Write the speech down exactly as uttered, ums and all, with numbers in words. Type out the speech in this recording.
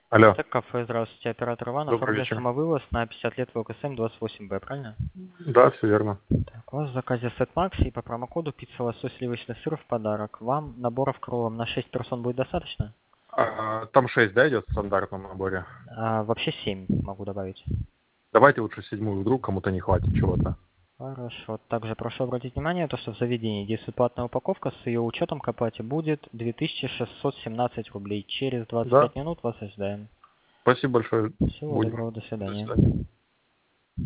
Алло, Так, кафе, здравствуйте, оператор Иван, добрый оформлен вечер. самовывоз на пятьдесят лет в ЛКСМ двадцать восемь Б, правильно? Да, все верно. Так, у вас в заказе сет Макс и по промокоду пицца, лосось, сливочный сыр в подарок. Вам наборов кролом на шесть персон будет достаточно? А, там шесть, да, идет в стандартном наборе? А, вообще семь могу добавить. Давайте лучше седьмую, вдруг кому-то не хватит чего-то. Хорошо. Также прошу обратить внимание, то, что в заведении действует платная упаковка, с ее учетом к оплате будет две тысячи шестьсот семнадцать рублей. Через двадцать Да, пять минут вас ожидаем. спасибо большое. Всего Будем. доброго, до До свидания. свидания.